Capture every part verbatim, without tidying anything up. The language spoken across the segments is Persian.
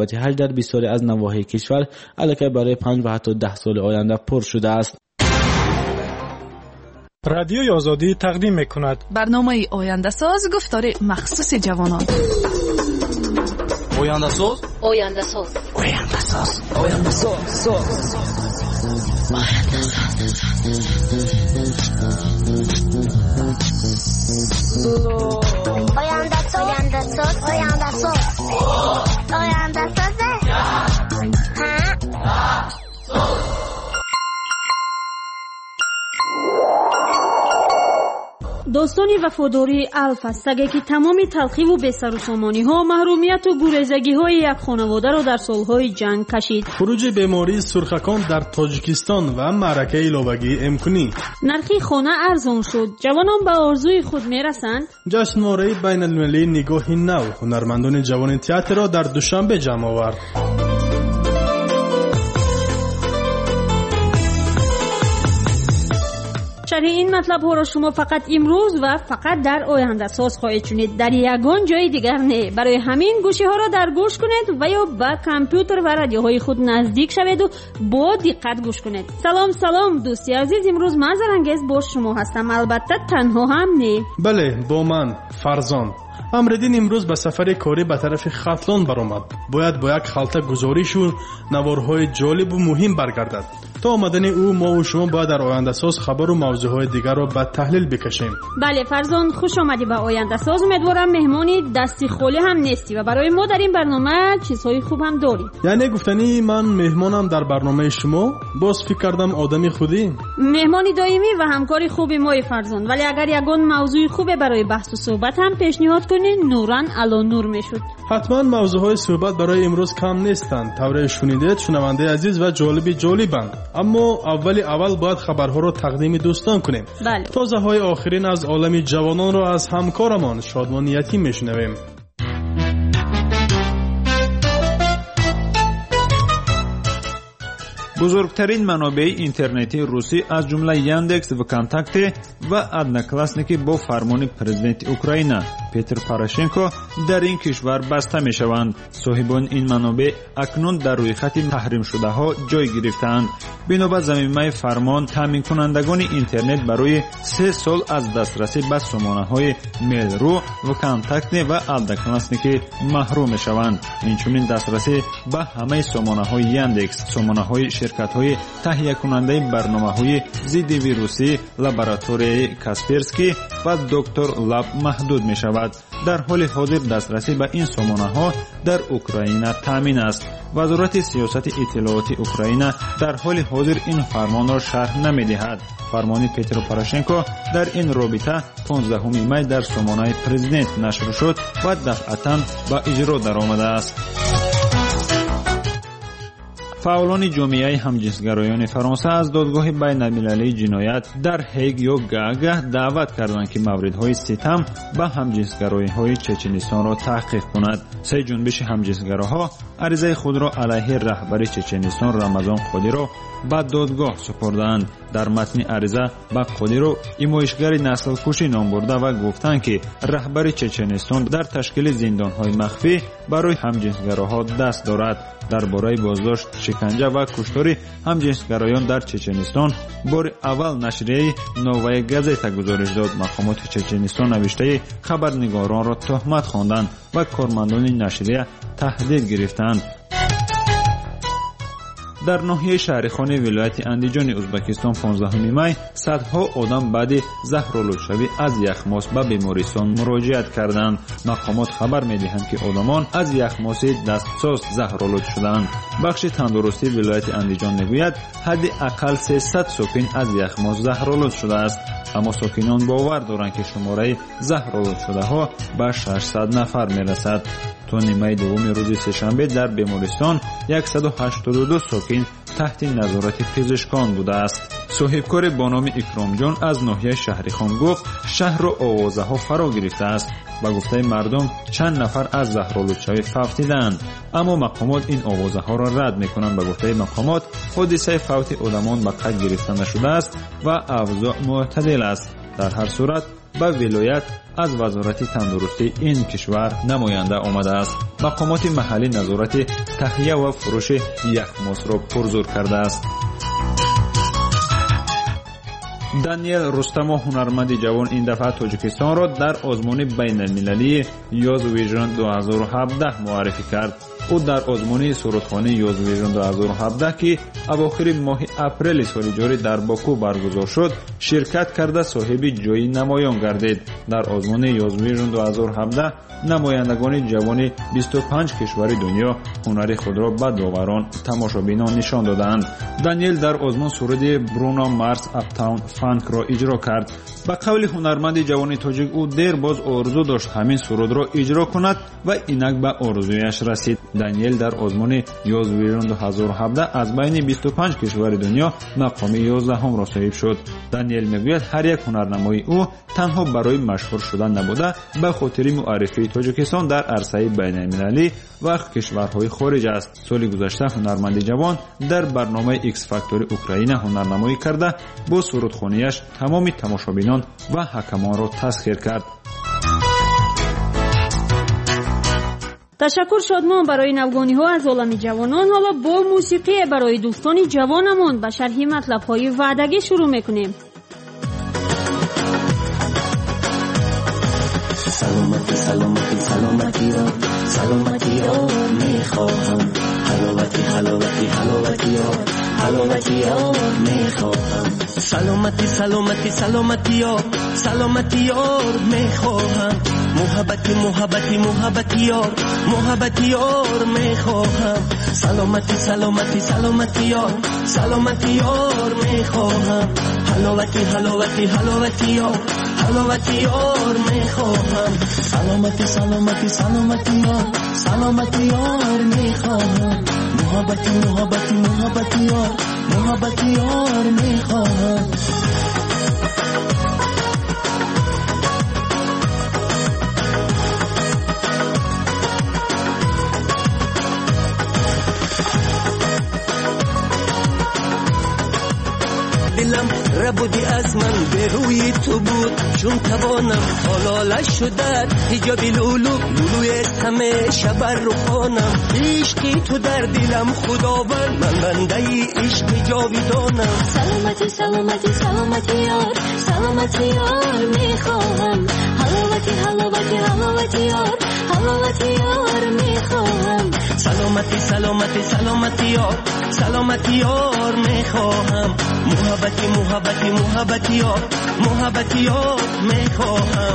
محبت حج در بسیاری از نواحی کشور الکی برای پنج و حتی ده سال آینده پر شده است. رادیوی آزادی تقدیم می‌کند برنامه آینده ساز گفتار مخصوص جوانان. آینده ساز آینده ساز آینده ساز آینده ساز آینده ساز آینده ساز آینده ساز آینده ساز داستانی وفاداری الف است که تمام تلخی و بی‌سروسامانی ها، محرومیت و گریزگی های یک خانواده را در سالهای جنگ کشید. خروج بیماری سرخکان در تاجیکستان و معرکه ایلابگی امکنی. نرخی خانه ارزان شد. جوانان به آرزوی خود میرسند. جشنواره بین المللی نگاه نو هنرمندان جوان تئاتر را در دوشنبه جمع آورد. شرح این مطلب ها را شما فقط امروز و فقط در آینده ساز خواهید شنید، در یگان جای دیگر نه. برای همین گوشی ها را در گوش کنید و یا به کامپیوتر و رادیوهای خود نزدیک شوید و با دقت گوش کنید. سلام سلام دوستی عزیز، امروز من زرنگیز با شما هستم، البته تنها هم نه. بله، با من فرزان. امردین امروز به سفر کاری به طرف ختلان برآمد. باید با یک خلطه گزارش و نوارهای جالب و مهم برگردد. تا آمدن او ما و شما باید در آینده ساز خبر و موضوعهای دیگر را به تحلیل بکشیم. بله فرزان، خوش آمدی به آینده ساز. امیدوارم مهمانی دستی خالی هم نیستی و برای ما در این برنامه چیزهای خوب هم داری. یعنی گفتنی من مهمانم در برنامه شما؟ باز فکر کردم آدمی خودی. مهمانی دائمی و همکاری خوبی مای فرزان، ولی اگر یگان موضوع خوبه برای بحث و صحبت هم پیشنهاد کنی نوران علا نور میشد. حتما موضوعهای صحبت برای امروز کم نیستند. طور شنیدید شنونده عزیز و جالبی جالبند. اما اولی اول باید خبرها را تقدیم دوستان کنیم. بله. تازه های آخرین از عالم جوانان را از همکارمان شادمان یتیم میشنویم. بزرگترین منابع اینترنتی روسی از جمله یاندکس و کانتاکت و ادناکلاسنیکی با فرمان پرزیدنت اوکراین پیتر پوراشنکو در این کشور بسته می شوند. صاحبان این منابع اکنون در روی خط تحریم شده ها جای گرفتند. بنابر ضمیمه فرمان تامین کنندگان اینترنت برای سه سال از دسترسی به سامانه های میل رو و کانتاکت و ادناکلاسنیکی محروم می شوند. اینچنین دسترسی به همه سامانه های یاندکس، سامانه های شرکت های تهیه کننده برنامه های ضد ویروسی لابراتوری کاسپرسکی و دکتر لاب محدود می شود. در حال حاضر دسترسی به این سامانه ها در اوکراین تامین است. وزارت سیاست اطلاعاتی اوکراین در حال حاضر این فرمان را شرح نمی دهد. فرمان پیتر پوراشنکو در این رابطه پانزدهم می در سامانه پرزیدنت نشر شد و دفعتاً به اجرا درآمده است. فعالان جامعه همجنسگرایان فرانسه از دادگاه بین المللی جنایت در هیگ یا گاگ دعوت کردند که موردهای ستم به همجنسگرایان چچنستان را تحقیق کند. سه جنبش همجنسگراها عریضه خود را علیه رهبر چچنستان رمضان قادیروف به دادگاه سپردند. در متن عریضه به قادیروف ایمایشگر نسل کشی نام برده و گفتند که رهبر چچنستان در تشکیل زندانهای مخفی برای همجنسگراها دست دارد. درباره بازداشت، شکنجه و کشتار همجنسگرایان در چچنستان بار اول نشریه نووای گازتا گزارش داد. مقامات چچنستان نوشته خبرنگاران را تهمت خواندند و کارمندان نشریه تهدید گرفتند. در ناحیه شهرخانه ولایت اندیجان ازبکستان پانزدهم می صدها آدم بعد زهرآلودشوی از یخماس به بیمارستان مراجعت کردند. مقامات خبر می‌دهند که آدمان از یخماس دستساز زهرآلود شدند. بخش تندرستی ولایت اندیجان میگوید حداقل سیصد ساکن از یخماس زهرآلود شده است. اما ساکنان باور دارند که شماره زهرآلود شده ها به ششصد نفر میرسد. تا نیمه دوم روز سه‌شنبه در بیمارستان صد و هشتاد و دو ساکن تحت نظارت پزشکان بوده است. صاحبکار با نام اکرام جان از ناحیه شهرخان گفت شهر را آوازه ها فرا گرفته است. با گفته مردم چند نفر از زهرآلودشوی فوت دیدند، اما مقامات این آوازه ها را رد میکنند. با گفته مقامات حادثه فوت آدمان به قید گرفته نشده است و اوضاع معتدل است. در هر صورت به ولایت از وزارت تندرستی این کشور نماینده آمده است. مقامات محلی نظارت تهیه و فروش یخماس را پرزور کرده است. دانیل رستمو هنرمند جوان این دفعه تاجیکستان را در آزمون بین المللی یوز ویژن دو هزار و هفده معرفی کرد. او در آزمون سرودخوانی یوز ویژن دو هزار و هفده که اواخر ماه اپریل سال جاری در باکو برگزار شد شرکت کرده صاحب جای نمایان گردید. در آزمون یوز ویژن دو هزار و هفده نمایندگان جوان بیست و پنج کشور دنیا هنر خود را به داوران تماشابینان نشان دادند. دانیل در آزمون سرود برونو مارس اپتاون فانک را اجرا کرد. به قول هنرمند جوان تاجیک او دیر باز آرزو داشت همین سرود را اجرا کند و اینک به آرزویش رسید. دانیل در آزمون یوز ویژن دو هزار و هفده از بین بیست و پنج کشور دنیا مقام یازدهم را صاحب شد. دانیل میگوید هر یک هنرنمای او تنها برای مشهور شدن نبوده به خاطر معرفی تاجیکستان در عرصه بین المللی و کشورهای خارج است. سال گذشته هنرمند جوان در برنامه ایکس فاکتور اوکراین هنرنمایی کرده با سرودخوانیش تمام تماشابینان و حکمان را تسخیر کرد. تشکر شادمان برای نوگانی ها از عالم جوانان. حالا با موسیقی برای دوستان جوانمون به شرح مطلب های وعدگی شروع میکنیم. سلامتی سلامتی سلامتی را سلامتی را میخواهم حلاوتی حلاوتی حلاوتی را حلاوتی را میخواهم سلامتی سلامتی سلامتی را سلامتی را میخواهم محبتی محبتی محبتی یار محبتی یار میخواهم سلامتی سلامتی سلامتی یار سلامتی یار میخواهم حلاوتی حلاوتی حلاوتی یار حلاوتی یار میخواهم سلامتی سلامتی سلامتی یار سلامتی یار میخواهم محبتی محبتی محبتی یار محبتی یار میخواهم دلم ربودی از من به روی تو بود چون توانم حلال شده حجاب لولو لولوی است همیشه بر رخانم عشقی تو در دلم خداوند من بنده عشق جاویدانم سلامتی سلامتی سلامتی یار سلامتی یار میخواهم حلاوتی حلاوتی حلاوتی یار حلاوتی یار میخواهم سلامتی سلامتی سلامتی یار سلامتی یار میخواهم محبتی محبتی محبتی یار محبتی یار میخواهم.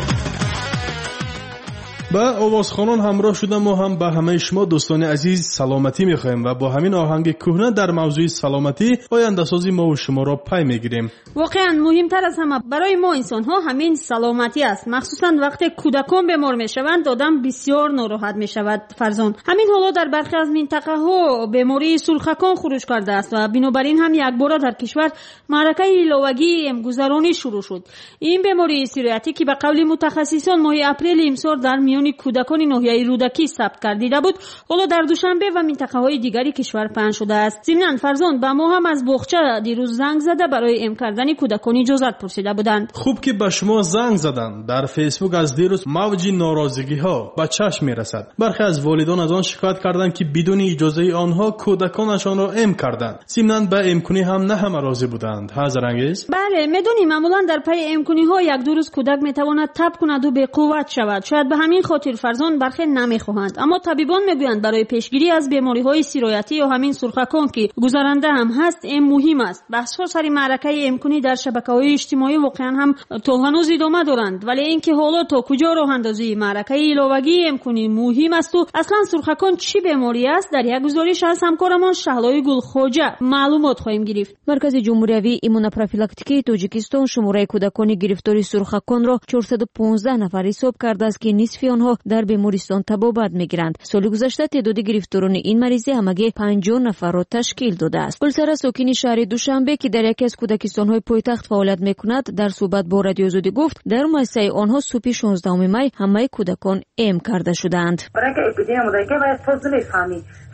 با آوازخوانان همراه شدم ما هم به همه شما دوستان عزیز سلامتی میخوایم و با همین آهنگ کهنه در موضوع سلامتی آینده سازی ما و شما را پی میگیریم. واقعا مهمتر از همه برای ما انسان ها همین سلامتی است. مخصوصا وقتی کودکان بیمار میشوند آدم بسیار ناراحت میشود. فرزان همین حالا در برخی از منطقه ها بیماری سرخکان خروج کرده است و بنابراین هم یک بار در کشور معرکه ایلاوگی امگذرانی شروع شد. این بیماری سیریاتی که به قول متخصصان ماه اپریل امسال در میان کودکان ناحیه رودکی ثبت گردیده بود حالا در دوشنبه و منطقه های دیگری کشور پهن شده است. ضمناً فرزان با ما هم از باغچه دیروز زنگ زده برای ام کردن کودکان اجازت پرسیده بودند. خوب که به شما زنگ زدن. در فیسبوک از دیروز موج ناراضگی ها به چشم میرسد. برخی از والدان از آن شکایت کردند که بدون اجازه آنها کودکانشان را ام کردند. ضمناً به امکنی هم نه همه راضی بودند. حاضر انگیز؟ بله میدونیم معمولا در پی امکنی ها یک دو روز کودک میتواند تب کند و به قوت شود. شاید به همین خاطر فرزان برخی نمیخواهند، اما طبیبان میگویند برای پیشگیری از بیماری های سیرایتی یا همین سرخکان که گذرنده هم هست این مهم است. بحث ها سر معرکه امکنی در شبکه‌های اجتماعی واقعا هم تا هنوز ادامه دارند، ولی اینکه حالا تا کجا راه اندازی معرکه ایلاوگی امکنی مهم است و اصلا سرخکان چی بیماری است در یک گزارش از همکارمان شهلای گلخواجه معلومات خواهیم گرفت. مرکز جمهوری ایمونوپروفیلاکتیکی تاجیکستان شماره کودکان گرفتاری سرخکان را چهارصد و پانزده نفر حساب کرده است که نصف آنها در بیمارستان تبابت میگیرند. سال گذشته تعداد گرفتاران این مریضی همگی پنجاه نفر را تشکیل داده است. گلسره ساکن شهر دوشنبه که در یکی از کودکستان‌های پایتخت فعالیت میکند در صحبت با رادیو آزادی گفت در مؤسسه آنها صبح شانزدهم می همه کودکان ام کرده شدند. برای اینکه اپیدمی بوده که باید توضیح بفهمی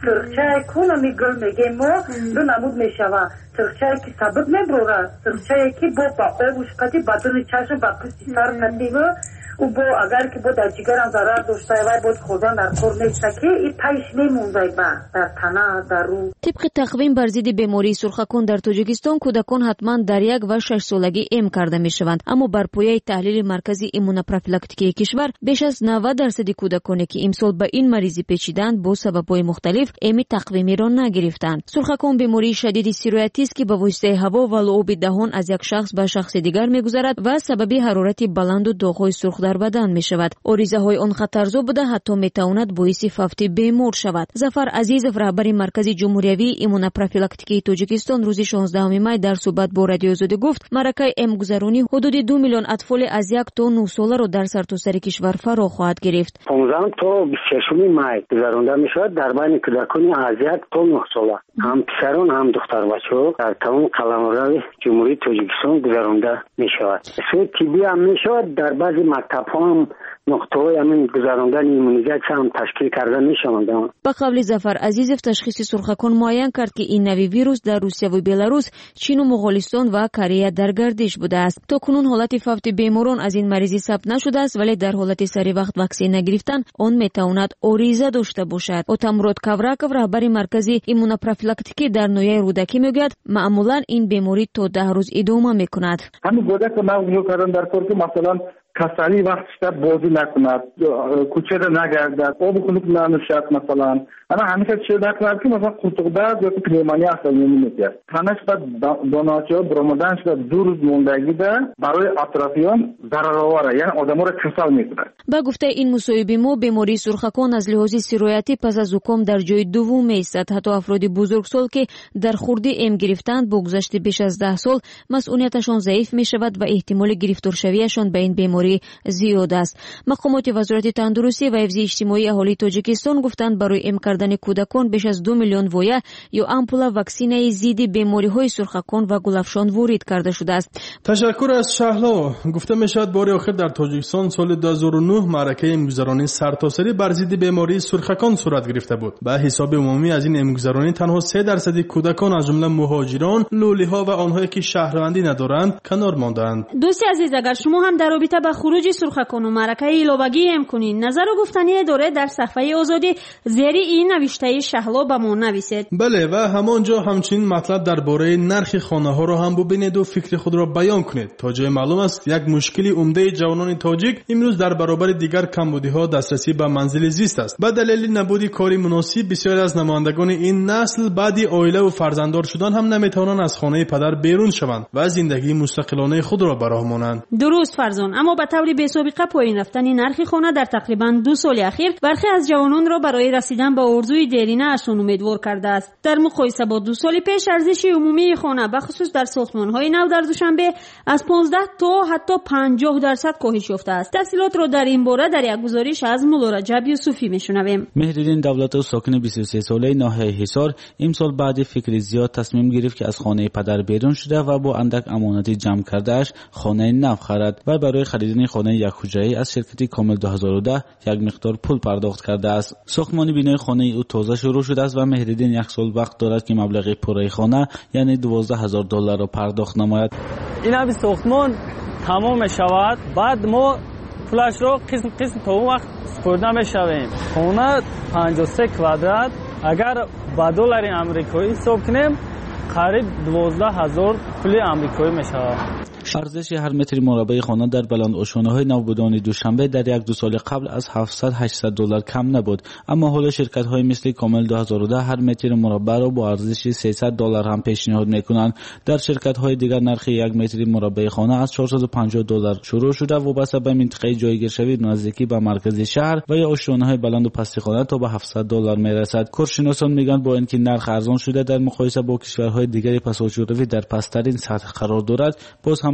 سرخچه کنه میگل میگه ما دو نمود میشوه سرخچه که سبب میبروره سرخچه که با با آبوش کتی بدون چشم با پستی سر کندیگه و با اگر که با در جگرم ضرر داشته و بود خوردن در خور نیسته که این پیش نمونده با در تنه در رو. طبق تقویم بر ضد بیماری سرخکن در تاجیکستان کودکان حتما در یک و شش سالگی ام کرده می شوند، اما بر پایه تحلیل مرکزی ایمونوپروفیلاکتیکی کشور بیش از نود درصد کودکانی که امسال به این مریضی پیچیدند با سبب‌های مختلف امی تقویمی را نگرفتند. سرخکن بیماری شدید سیرویاتی است که به واسطه هوا و لعاب دهان از یک شخص به شخص دیگر می‌گذرد و سبب حرارت بلند و داغ‌های سرخ در بدن می‌شود. آریزه‌های آن خطرزا بوده حتی می‌تواند باعث فوت بیمار شود. ظفر عزیزов رهبر مرکز جمهوریوی ایمونوپروفیلاکتیکی تاجیکستان روز شانزدهم می در صحبت با رادیو آزادی گفت مرکه امگذرانی حدود دو میلیون اطفال از یک تا نه ساله را در سرتاسر کشور فرا خواهد گرفت. پانزده تا بیست و ششم می گذرانده می‌شود در بین کودکان از یک تا نه ساله، هم پسران هم دختر بچه‌ها در تمام قلمرو جمهوری تاجیکستان گذرانده می‌شود. سوء طبی هم می‌شود در بعضی مکتب‌ها هم نقطه‌های همین گذراندن ایمونیزاسیون هم تشکیل کرده می‌شوند. با قبل ظفر عزیزов تشخیص سرخکن معین کرد که این نوی ویروس در روسیه و بلاروس، چین و مغولستان و کره در گردش بوده است. تا کنون حالت فوت بیماران از این مریضی ثبت نشده است، ولی در حالت سری وقت واکسن نگرفتن آن میتواند آریزه داشته باشد. اوتامرود کاوراکov رهبر مرکز ایمونوپروفیلاکتیکی در نویه رودکی میگوید معمولا این بیماری تا ده روز ادامه میکند. همین گونه که ما کردن در کور که مثلا کسانی وقتش بازی نکند، کوچه را نگردد، آب خنک ننوشد مثلا. اما همیشه چه نکند که مثلا قرص درد یا پنیمونیا اصلا نمی‌گیرد. تنش بعد دانه‌ها برآمدنش بعد دو روز موندگی ده برای اطرافیان ضررآور، یعنی آدم‌ها را کسل می‌کند. با گفته این مصاحبه ما بیماری سرخکن از لحاظ سیرویاتی پس از زکام در جای دوم ایستاد. حتی افراد بزرگسال که در خورده ام گرفتند با گذشت بیش از ده سال مسئولیتشان ضعیف می‌شود و احتمال گرفتار شویشان به این بیماری زیاد است. مقامات وزارت تندرستی و حفظ اجتماعی اهالی تاجیکستان گفتند برای ام کردن کودکان بیش از دو میلیون وایه یا آمپول واکسینه ضد بیماری‌های سرخکن و گلفشان وارد کرده شده است. تشکر از شهلا. گفته میشد بار آخر در تاجیکستان سال دو هزار و نه معرکه امگذرانی سرتاسری بر ضد بیماری سرخکن صورت گرفته بود. به حساب عمومی از این امگذرانی تنها سه درصد کودکان از جمله مهاجران، لولی‌ها و آنهایی که شهروندی ندارند کنار ماندند. دوستی عزیز، اگر شما هم در رابطه با خروج سرخکن و معرکه ایلوبگی ام کنین نظر و گفتنی داره در صفحه آزادی زیر این نوشته شهلا به ما نویسید. بله، و همانجا همچنین مطلب درباره نرخ خانه ها را هم ببینید و فکر خود را بیان کنید. تا جای معلوم است یک مشکلی عمده جوانان تاجیک امروز در برابر دیگر کمبودی ها دسترسی به منزل زیست است. به دلیل نبودی کاری مناسب بسیاری از نمایندگان این نسل بعدی عائله و فرزنددار شدن هم نمیتوانند از خانه پدر بیرون شوند و زندگی مستقلانه خود را به راه مانند. درست فرزان، اما به طور بی‌سابقه پایین رفتن نرخ خانه در تقریبا دو سال اخیر برخی از جوانان را برای رسیدن به آرزوی دیرینه اشون امیدوار کرده است. در مقایسه با دو سال پیش ارزش عمومی خانه به خصوص در ساختمان‌های نو در دوشنبه از پانزده تا حتی پنجاه درصد کاهش یافته است. تفصیلات را در این باره در یک گزارش از مولا رجب یوسفی میشنویم. مهرالدین دولت ساکن بیست و سه ساله ناحیه حصار امسال بعد فکر زیاد تصمیم گرفت که از خانه پدر بیرون شده و با اندک امانتی جمع کردهش خانه نو خرید و برای خریدن خانه یک حجره از شرکت کامل دو هزار و ده یک مقدار پول پرداخت کرده است. ساختمان بینای خانه او تازه شروع شده است و مهرالدین یک سال وقت دارد که مبلغ پوره خانه یعنی دوازده هزار دلار را پرداخت نماید. این هم ساختمان تمام شود، بعد ما پولش رو قسم قسم تا اون وقت سپرده میشویم. خانه پنجاه و سه کوادرات اگر با دلار آمریکایی حساب کنیم قریب دوازده هزار پول آمریکایی میشود. ارزش هر متر مربع خانه در بلند آشانه‌های نوبودان دوشنبه در یک دو سال قبل از هفتصد هشتصد دلار کم نبود، اما حالا شرکت‌های مثل کامل دو هزار و ده هر متر مربع را با ارزش سیصد دلار هم پیشنهاد می‌کنند. در شرکت‌های دیگر نرخ یک متر مربع خانه از چهارصد و پنجاه دلار شروع شده و وابسته به منطقه جایگیرشوی نزدیکی به مرکز شهر و یا آشانه‌های بلند و پست خانه تا به هفتصد دلار می‌رسد. کارشناسان میگن با اینکه نرخ ارزان شده در مقایسه با کشورهای دیگر پساچوروی در پست‌ترین سطح قرار دارد، باز هم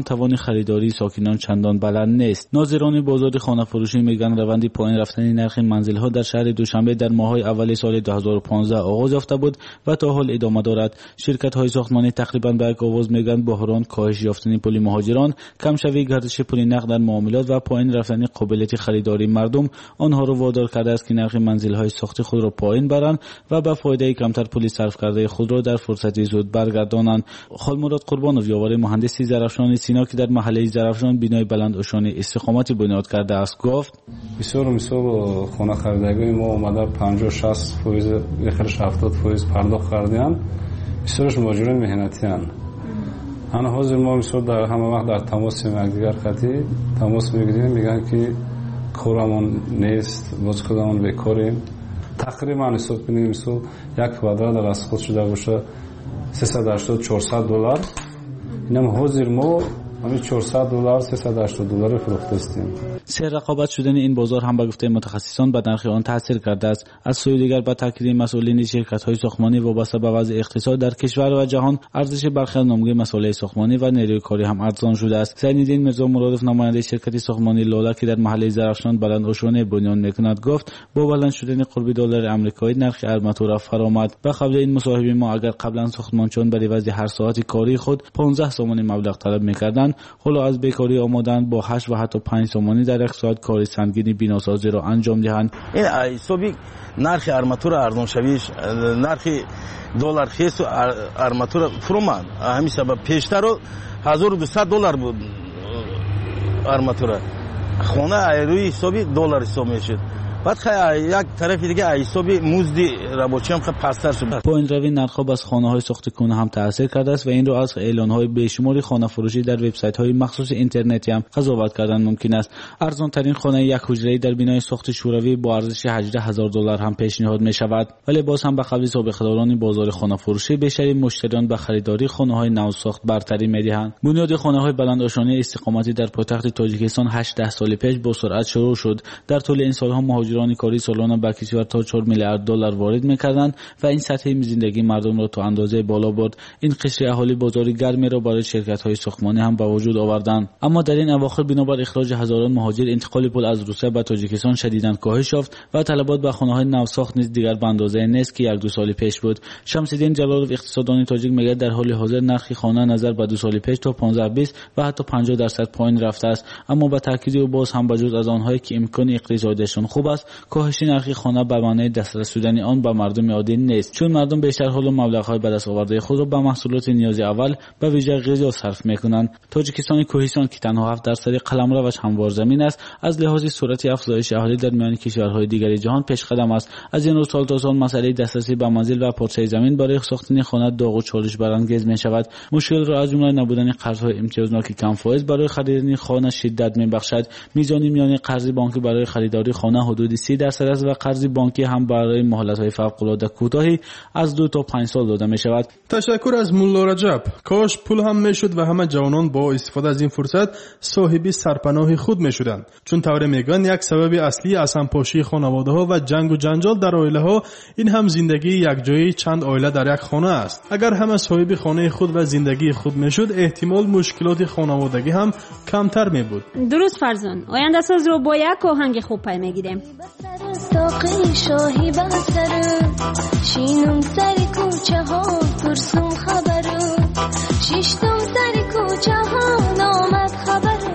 توان خریداری ساکنان چندان بلند نیست. ناظران بازار خانه فروشی میگن روند پایین رفتن نرخ منزل‌ها در شهر دوشنبه در ماه‌های اول سال دو هزار و پانزده آغاز یافته بود و تا حال ادامه دارد. شرکت‌های ساختمانی تقریباً به یک آواز میگن بحران، کاهش یافتن پول مهاجران، کمشوی گردش پول نقد در معاملات و پایین رفتن قابلیت خریداری مردم آنها را وادار کرده است که نرخ منزل‌های ساخت خود را پایین برند و به فایده کمتر پول صرف کرده خود را در فرصتی زود برگردانند. خالمراد قربانوف یاور مهندسی ظرفشان سینا که در محله ظرفشان بینای بلند اوشانی استقامتی بنیاد کرده است گفت: بسیار بسیار خانه خریدگی ما اومده پنجاه شصت درصد بخرش هفتاد درصد پرداخت کردیم. بسیارش ماجرای مهنتی ان. انا حاضر ما بسیار در همه وقت در تماس یک دیگر خطی تماس میگیریم، میگن که کارمون نیست، باز خودمون بیکاریم. تقریبا حساب کنیم مثلا یک کوادرات در از خود شده باشه سیصد و هشتاد چهارصد دلار، اینم حاضر ما همین چهارصد دلار سیصد و هشتاد دلار فروخته استیم. سر رقابت شدن این بازار هم به گفته متخصصان به نرخ آن تاثیر کرده است. از سوی دیگر با تاکید مسئولین شرکت‌های ساختمانی وابسته به وضع اقتصاد در کشور و جهان، ارزش برخی از نمونه مسائل ساختمانی و نیروی کاری هم ارزان شده است. زین‌الدین میرزا مرادوف نماینده شرکت ساختمانی لاله که در محله ظرفشان بلند اوشانی بنیان میکند گفت: با بلند شدن قرب دلار آمریکایی نرخ ارماتور افر آمد. به قبل این مصاحبه ما اگر قبلا ساختمانچیان برای وضع هر ساعت کاری خود پانزده سومانی مبلغ طلب میکردند، حالا از بیکاری آمدن با هشت و حتی پنج سومانی در یک ساعت کاری سنگینی بیناسازی را انجام دهند. این حسابی نرخ ارماتور ارزان شویش، نرخ دلار خیس ارماتور فرومان، همین سبب پیشتر رو هزار و دویست دلار بود ارماتور. خانه روی حسابی دلار حساب میشد. بعد خیلی یک طرف دیگه حسابی مزد رابطی هم خیلی پستر شد. پایین روی نرخ‌ها از خانه‌های ساخته کننده هم تأثیر کرده است و این را از اعلان‌های بیشماری خانه فروشی در وبسایت‌های مخصوص اینترنتی هم قضاوت کردن ممکن است. ارزان ترین خانه یک حجره‌ای در بینای ساخت شوروی با ارزش هجده هزار دلار هم پیشنهاد می‌شود، ولی باز هم به قبل سابقه‌داران بازار خانه فروشی بیشتر مشتریان به خریداری خانه‌های نو ساخت برتری می‌دهند. بنیاد خانه‌های بلند اوشانی استقامتی در پایتخت تاجیکستان هجده سال پیش با سرعت شروع شد. در طول این سال‌ها مهاجران کاری سالانه به کشور تا چهار میلیارد دلار وارد می‌کردند و این سطح زندگی مردم را تا اندازه بالا برد. این قشر اهالی بازار گرمی را برای شرکت‌های ساختمانی هم به وجود آوردند. اما در این اواخر بنابر اخراج هزاران مهاجر انتقال پول از روسیه به تاجیکستان شدیداً کاهش یافت و طلبات به خانه‌های نوساخت نیز دیگر به اندازه نیست که یک دو سال پیش بود. شمس‌الدین جلالوف اقتصاددان تاجیک میگه در حال حاضر نرخ خانه نظر به دو سال پیش تا پانزده بیست و حتی پنجاه درصد پایین رفته است، اما با تاکید او باز هم بجز از آنهایی که امکان اقتصادیشان خوب است، کاهش نرخ خانه به معنای دسترس شدن آن به مردم عادی نیست، چون مردم بیشتر حال مبلغ‌های به دست آورده خود را به محصولات نیاز اول به ویژه غذا صرف می‌کنند. تاجیکستان کوهستان که تنها هفت درصد قلمروش هموار زمین است، از لحاظ سرعت افزایش اهالی در میان کشورهای دیگر جهان پیشقدم است. از این رو سال تا سال مسئله دسترسی به منزل و پارچه زمین برای ساختن خانه داغ و چالش برانگیز می‌شود. مشکل را از جمله نبودن قرض‌های امتیازناک کم فایز برای خریدن خانه شدت می‌بخشد. میزان میانه قرض بانکی برای خریداری خانه حدود سی درصد است و قرض بانکی هم برای مهلت‌های فوق‌العاده کوتاهی از دو تا پنج سال داده می‌شود. تشکر از مولا رجب. کاش پول هم میشد و همه جوانان با استفاده از این فرصت صاحب سرپناه خود میشدند، چون طوری میگن یک سبب اصلی از همپاشی خانواده‌ها و جنگ و جنجال در عائله‌ها این هم زندگی یک جایی چند عائله در یک خانه است. اگر همه صاحب خانه خود و زندگی خود میشد، احتمال مشکلات خانوادگی هم کمتر می بود. درست فرزان. آینده ساز رو با یک آهنگ خوب پی میگیریم. ساقی شاهی بسر شینم سری کوچه ها پرسون خبرو شیشتم سری کوچه ها نامد خبرو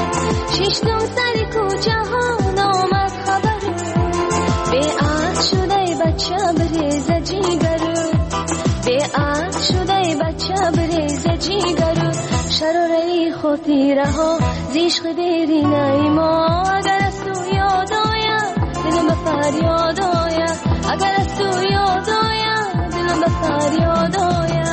شیشتم سری کوچه ها نامد خبرو به عهد شده بچه بریزه جیگرو به عهد شده بچه بریزه جیگرو شراره خاطیره ها زیشق دیری نیما اگر از تو یاد آیم دلم به فریاد آیم اگر از تو یاد آیم دلم به فریاد آیم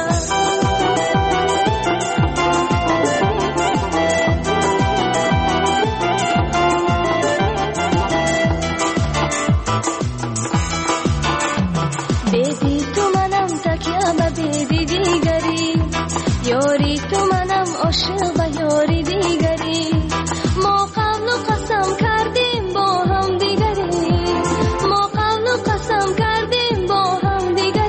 بیدی تو منم تکیه به بیدی دیگری یاری تو منم عاشق به یاری دیگری ما قبل و قسم کردیم با هم دیگری ما قبل و قسم کردیم با هم دیگری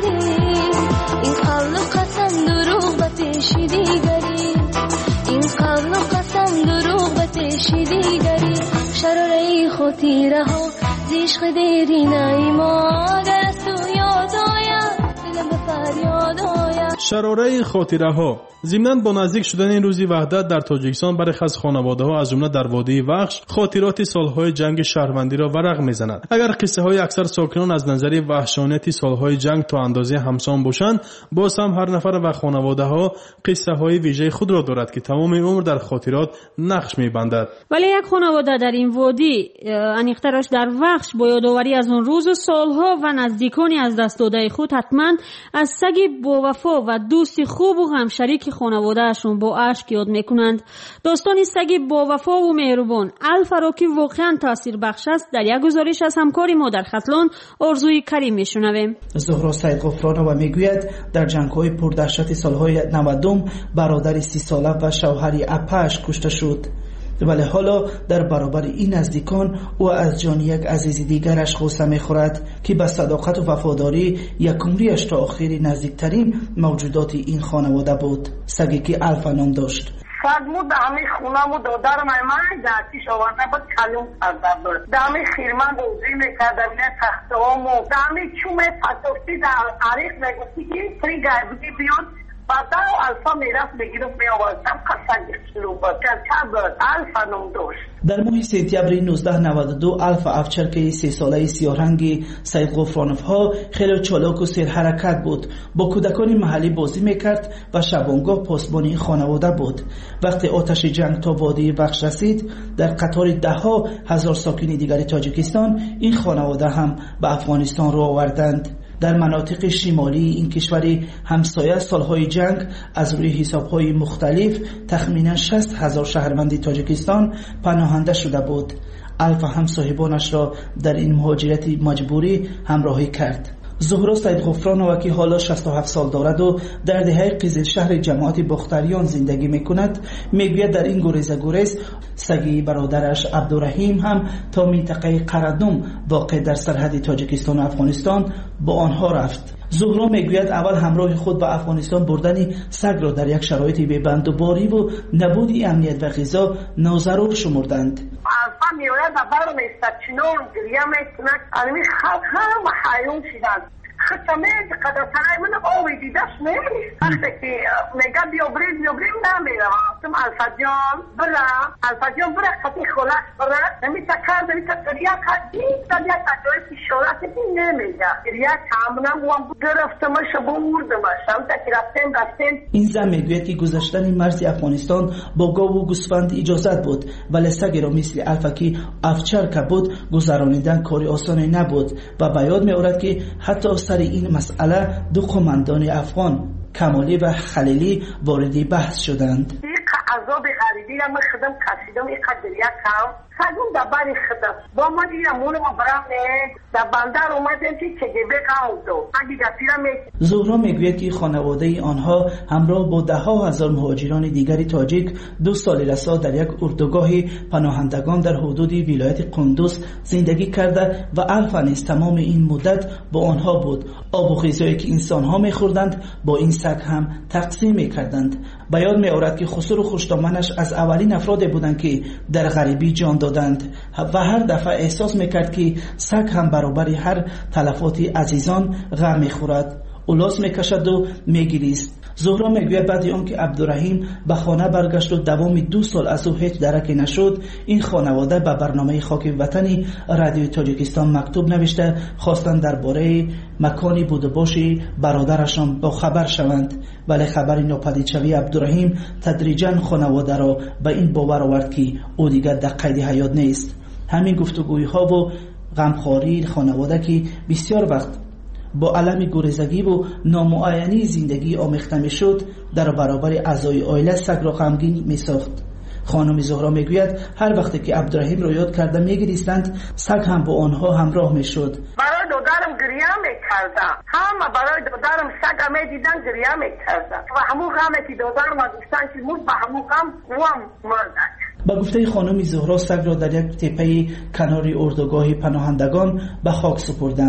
کشی دیگری شراره خطیره ها زیشق دیری نیما گر تو یاد آید دلم به فریاد آید. شراره خاطره ها ضمناً با نزدیک شدن روزی وحدت در تاجیکستان برخی از خانواده ها از جمله در وادی وخش خاطرات سالهای جنگ شهروندی را ورق میزنند. اگر قصه های اکثر ساکنان از نظر وحشانیت سالهای جنگ تا اندازه همسان باشند، باز هم هر نفر و خانواده ها قصه های ویژه خود را دارد که تمام عمر در خاطرات نقش میبندد. ولی یک خانواده در این وادی انیخترش در وخش با یادآوری از اون روز و سالها و نزدیکانی از دست داده خود حتما از سگی با وفا و دوستی خوب و همشریک خانوادهشون با اشک یاد میکنند. داستان سگی با وفا و مهربان الفا که واقعا تاثیر بخش است در یک گزارش از همکاری ما در ختلان آرزوی کریم میشنویم. زهرا سید غفرانова میگوید در جنگ‌های پردهشت سالهای نودم برادر سی ساله و شوهری اپاش کشته شد. ولی حالا در برابر این نزدیکان او از جان یک عزیز دیگرش غصه میخورد که به صداقت و وفاداری یک عمریش تا آخر نزدیکترین موجودات این خانواده بود. سگی که الفا نام داشت. سگمو دامی خونمو دادر مایمان جاتی شوانه بود کلوم کرده بود. دامی خیرمان دوزی میکرده بینه تختهامو دامی چومه پتوفتی در عریق نگوستی که سری گربودی بیاد بعد الفا میرفت بگیرم میآوردم قصد شروع بود که بود الفا نام داشت. در ماه سپتامبر نوزده نود و دو الفا افچر که سه ساله سیاه رنگی سید غفرانوف ها خیلی چالاک و سر حرکت بود. با کودکان محلی بازی میکرد و شبانگاه پاسبانی خانواده بود. وقتی آتش جنگ تا وادی وخش رسید در قطار ده ها هزار ساکن دیگر تاجیکستان این خانواده هم به افغانستان رو آوردند. در مناطق شمالی این کشور همسایه سالهای جنگ از روی حسابهای مختلف تخمینا شصت هزار شهروند تاجیکستان پناهنده شده بود. الفا هم صاحبانش را در این مهاجرت مجبوری همراهی کرد. زهرا سید غفرانова که حالا شصت و هفت سال دارد و در دهه قزل شهر جماعت باختریان زندگی میکند میگوید در این گریز گریز سگی برادرش عبدالرحیم هم تا منطقه قردم واقع در سرحد تاجیکستان و افغانستان با آنها رفت. زهرا میگوید اول همراه خود به افغانستان بردن سگ را در یک شرایط بند و باری و نبود امنیت و غذا ناضرور شمردند. الفا میوید و برم استچنون گریه میکنند علمی خلق هم حیون شدند. خطمه قدر سنای من آوی دیدش نیست. وقتی که میگه بیو بریم بیو بریم نمیرم. تم الفا جان برم الفا جان برم خطی خلاص برم نمی تکر نمی تکریه خطی دنیا تجایی که شورت بی نمیگه گریه کامنم وام گرفتمش بوردمش هم تکی رفتیم رفتیم. این زن میگوید که گذشتن مرز افغانستان با گاو و گوسفند اجازت بود ولی سگی را مثل الفا که افچر که بود گذرانیدن کاری آسانی نبود و به یاد میآورد که حتی سر این مسئله دو قماندان افغان کمالی و خلیلی وارد بحث شدند. این عذاب غریبی را من خودم کشیدم این قدریه کم سگون در باری خودم با ما دیگه مول ما برام نه در بندر اومدیم که چگبه قاو دو اگه گفیرم میکنم. زهرا میگوید که خانواده آنها همراه با ده ها هزار مهاجران دیگری تاجیک دو سال رسا در یک اردوگاه پناهندگان در حدود ولایت قندوز زندگی کرده و الفا نیز تمام این مدت با آنها بود. آب و غذایی که انسان ها میخوردند با این سگ هم تقسیم میکردند. بیان میآورد که خسرو خوشدامنش از اولین افراد بودند که در غریبی جان دادند و هر دفعه احساس میکرد که سگ هم برابر هر تلفات عزیزان غم میخورد. اولاس میکشد و میگریست. زهرا میگوید بعد از آنکه عبدالرحیم به خانه برگشت و دوام دو سال از او هیچ درکی نشد این خانواده به برنامه خاک وطنی رادیو تاجیکستان مکتوب نوشته خواستند درباره مکانی بود و باشی برادرشان با خبر شوند ولی خبر ناپدید شوی عبدالرحیم تدریجا خانواده را به این باور آورد که او دیگر در قید حیات نیست. همین گفتگوی ها و غمخواری خانواده که بسیار وقت با علم گریزگی و نامعینی زندگی آمیخته میشد در برابر اعضای عائله سگ را غمگین میساخت. خانم زهرا میگوید هر وقتی که عبدالرحیم را یاد کرده میگریستند سگ هم با آنها همراه میشد. برای دادرم گریه میکردم همه برای دادرم سگ میدیدن گریه میکردن و همون غمه که دادرم گفتن که مود به همون غم وام مردن. با گفته خانم زهرا سگ را در یک تپه کنار اردوگاه پناهندگان به خاک سپردند.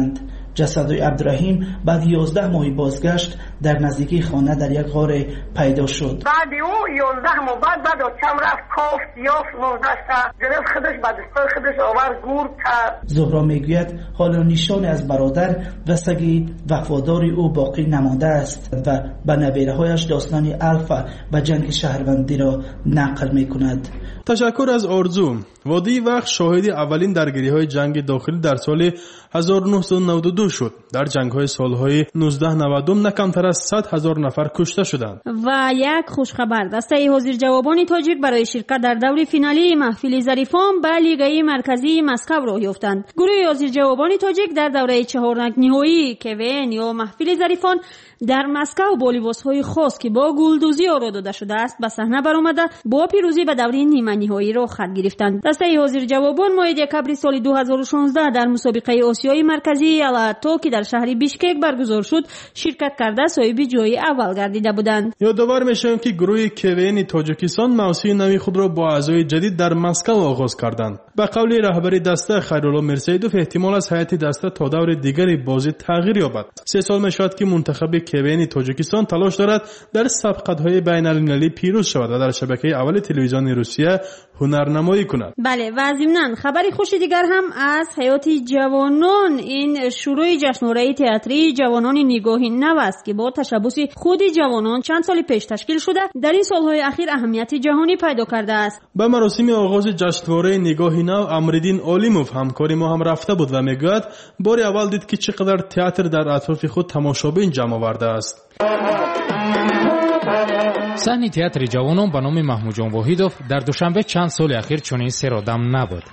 جسد عبدالرحیم بعد یازده ماه بازگشت در نزدیکی خانه در یک غار پیدا شد. بعد او یازده ماه بعد بعد چم رفت کافت یافت نوزدشت جنب خودش بعد دستای خودش آور گور کرد. زهرا میگوید حالا نشان از برادر و سگی وفاداری او باقی نمانده است و به نویره هایش داستان الفا و جنگ شهروندی را نقل می کند. تشکر از آرزو. وادی وقت شاهد اولین درگیری های جنگ داخلی در سال هزار و نهصد و نود و دو شد. در جنگ های سالهای نوزده نود و دو نه کمتر از صد هزار نفر کشته شدند. و یک خوشخبر، دسته حاضر جوابان تاجیک برای شرکت در دور فینالی محفل ظریفان به لیگ مرکزی مسکو راه یافتند. گروه حاضر جوابان تاجیک در دوره چهارنگ نهایی کوین یا محفل ظریفان در مسکو با لباس‌های خاص که با گلدوزی آرا داده شده است به صحنه برآمده با پیروزی به دوره نیمه نهایی را خط گرفتند. دسته حاضر جوابان ماه دکامبر سال دو هزار و شانزده در مسابقه آسیای مرکزی الاتو که در شهر بیشکک برگزار شد شرکت کرده صاحب جای اول گردیده بودند. یادآور می‌شویم که گروه کوین تاجیکستان موسم نوی خود را با اعضای جدید در مسکو آغاز کردند. به قول رهبر دسته خیرالله میرسیدوف احتمال است هیئت دسته تا دور دیگری بازی تغییر یابد. سه سال می‌شود که منتخب کوین تاجیکستان تلاش دارد در سبقت‌های بین‌المللی پیروز شود و در شبکه اول تلویزیون روسیه هنرنمایی کند. بله و ضمناً خبری خوش دیگر هم از حیات جوانان. این شروع جشنواره تئاتری جوانان نگاهی نو است که با تشبث خود جوانان چند سال پیش تشکیل شده در این سالهای اخیر اهمیت جهانی پیدا کرده است. به مراسم آغاز جشنواره نگاهی نو امرالدین عالیموف همکار ما هم رفته بود و میگوید بار اول دید که چقدر تئاتر در اطراف خود تماشابین جمع آورده است. صحنه تئاتر جوانان به نام محمود جان واحدوف در دوشنبه چند سال اخیر چنین سرآدم نبود.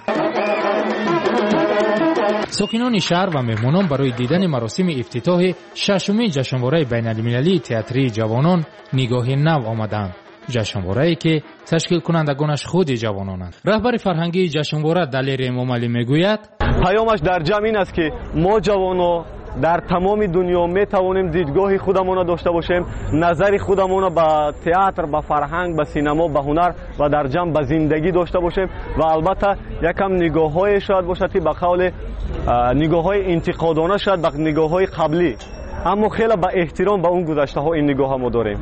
ساکنان شهر و مهمانان برای دیدن مراسم افتتاح ششمین جشنواره بین‌المللی تئاتری جوانان نگاهی نو آمدند. جشنواره‌ای که تشکیل کنندگانش خود جوانانند. رهبر فرهنگی جشنواره دلیر امامعلی میگوید پیامش در جمع این است که ما جوانان در تمام دنیا می توانیم دیدگاه خودمون را داشته باشیم، نظر خودمون را به تئاتر، به فرهنگ، به سینما، به هنر و در جمع به زندگی داشته باشیم و البته یکم نگاه‌های شاید باشد که به قول نگاه‌های انتقادانه شاید به نگاه‌های قبلی، اما خیلی با احترام به اون گذشته‌ها این نگاه ما داریم.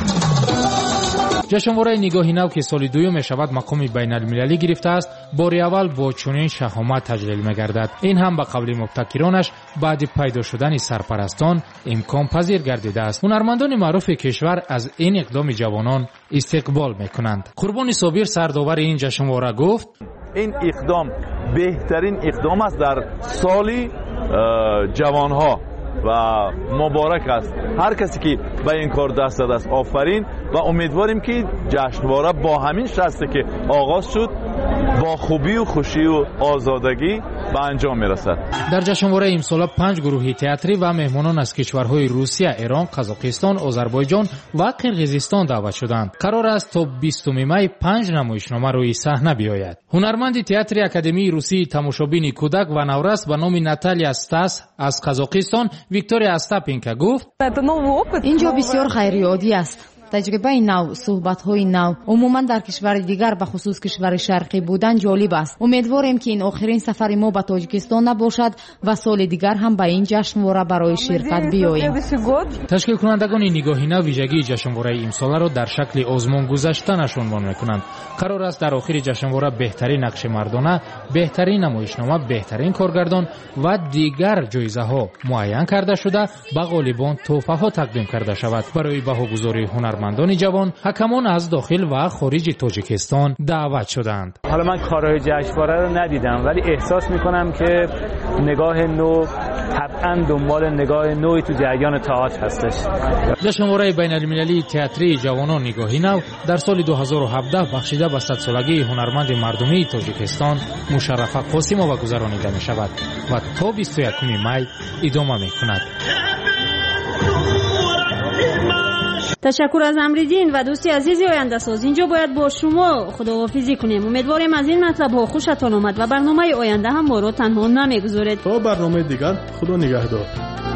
جشنواره نگاهی نو که سال دوم می شود مقام بین المللی گرفته است بار اول با چنین شهامت تجلیل می گردد. این هم به قول مبتکرانش بعد پیدا شدن سرپرستان امکان پذیر گردیده است. هنرمندان معروف کشور از این اقدام جوانان استقبال می کنند. قربانی صابر سرداور این جشنواره گفت این اقدام بهترین اقدام است در سالی جوانها و مبارک است. هر کسی که به این کار دست داده است آفرین و امیدواریم که جشنواره با همین شسته که آغاز شد با خوبی و خوشی و آزادگی به انجام میرسد. در جشنواره امسال پنج گروه تئاتری و مهمانان از کشورهای روسیه، ایران، قزاقستان، آذربایجان و قرقیزستان دعوت شدند. قرار است تا بیستم می پنج نمایشنامه روی صحنه بیاید. هنرمند تئاتر اکادمی روسی تماشابین کودک و نورس به نام ناتالیا استاس از قزاقستان ویکتوریا استاپینکا گفت اینجا بسیار خیریادی است. تجربه نو، صحبت‌های نو، عموما در کشور دیگر به خصوص کشور شرقی بودن جالب است. امیدواریم که این آخرین سفر ما به تاجیکستان نباشد و سال دیگر هم به این جشنواره برای شرکت بیاییم. تشکیل کنندگان نگاهی نو ویژگی جشنواره امسال را در شکل آزمون گذشته نشان می‌کنند. قرار است در آخر جشنواره بهترین نقش مردانه، بهترین نمایشنامه، بهترین کارگردان و دیگر جایزه‌ها معین کرده شده به غالبان تحفه‌ها تقدیم کرده شود. برای بهاگذاری هنر هنرمندان جوان حکمان از داخل و خارج تاجیکستان دعوت شدند. حالا من کارهای جشنواره رو ندیدم ولی احساس میکنم که نگاه نو طبعا دنبال نگاه نوی تو جریان تئاتر هستش. جشنواره بین‌المللی تئاتری جوانان نگاهی نو در سال دو هزار و هفده بخشیده به صد سالگی هنرمند مردمی تاجیکستان مشرفه قاسمова گذرانیده می شود و تا بیست و یکم می ادامه می کند. تشکر از امریدین و دوستی عزیزی آینده ساز. اینجا باید با شما خداحافظی کنیم. امیدواریم از این مطلب ها خوشتان آمد و برنامه آینده هم ما رو تنها نمیگذارید. تا برنامه دیگر خدا نگهدار.